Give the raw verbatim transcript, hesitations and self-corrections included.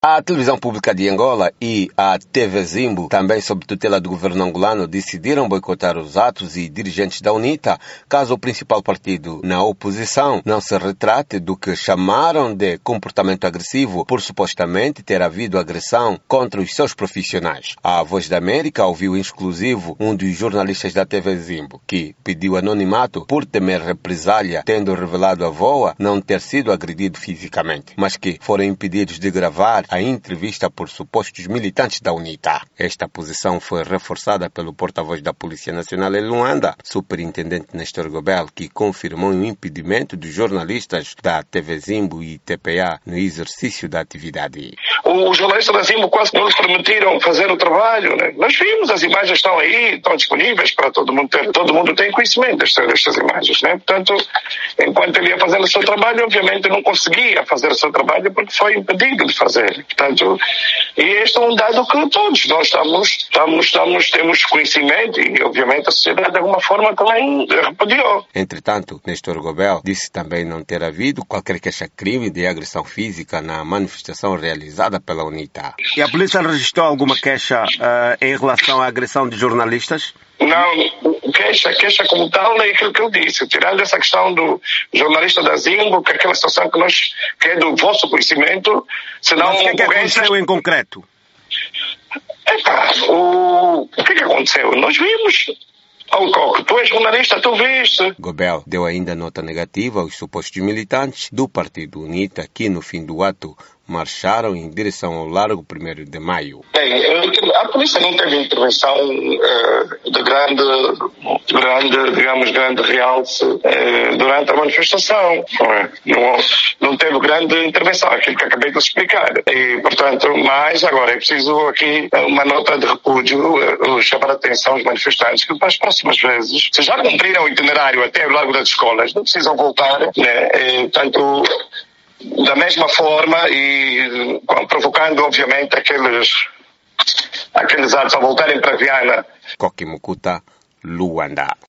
A televisão pública de Angola e a T V Zimbo, também sob tutela do governo angolano, decidiram boicotar os atos e dirigentes da UNITA, caso o principal partido na oposição não se retrate do que chamaram de comportamento agressivo por supostamente ter havido agressão contra os seus profissionais. A Voz da América ouviu em exclusivo um dos jornalistas da T V Zimbo, que pediu anonimato por temer represália, tendo revelado à V O A não ter sido agredido fisicamente, mas que foram impedidos de gravar a entrevista por supostos militantes da UNITA. Esta posição foi reforçada pelo porta-voz da Polícia Nacional em Luanda, superintendente Nestor Gobel, que confirmou o impedimento dos jornalistas da T V Zimbo e T P A no exercício da atividade. Os jornalistas da Zimbo quase não lhes permitiram fazer o trabalho, né? Nós vimos, as imagens estão aí, estão disponíveis para todo mundo ter. Todo mundo tem conhecimento destas, destas imagens, né? Portanto, enquanto ele ia fazer o seu trabalho, obviamente não conseguia fazer o seu trabalho porque foi impedido de fazer. Portanto, e este é um dado que todos nós estamos, estamos, estamos, temos conhecimento e, obviamente, a sociedade de alguma forma também repudiou. Entretanto, Nestor Gobel disse também não ter havido qualquer queixa-crime de agressão física na manifestação realizada pela UNITA. E a polícia registrou alguma queixa uh, em relação à agressão de jornalistas? Não, queixa, queixa como tal é aquilo que eu disse. Tirando essa questão do jornalista da Zimbo, que é aquela situação que, nós, que é do vosso conhecimento, senão... Mas o que é que aconteceu em concreto? Epa, o, o que é que aconteceu? Nós vimos... Alcoque, tu és jornalista, tu viste. Gobel deu ainda nota negativa aos supostos militantes do Partido UNITA que, no fim do ato, marcharam em direção ao Largo primeiro de Maio. Bem, a polícia não teve intervenção uh, de grande, grande, digamos, grande realce uh, durante a manifestação. Não, não teve grande intervenção, aquilo que acabei de explicar. E, portanto, mas agora é preciso aqui uma nota de repúdio, uh, chamar a atenção aos manifestantes que para as próximas vezes, se já cumpriram o itinerário até o Largo das Escolas, não precisam voltar, né? E, portanto, da mesma forma e provocando, obviamente, aqueles, aqueles atos a voltarem para Viana. Koki Mukuta, Luanda.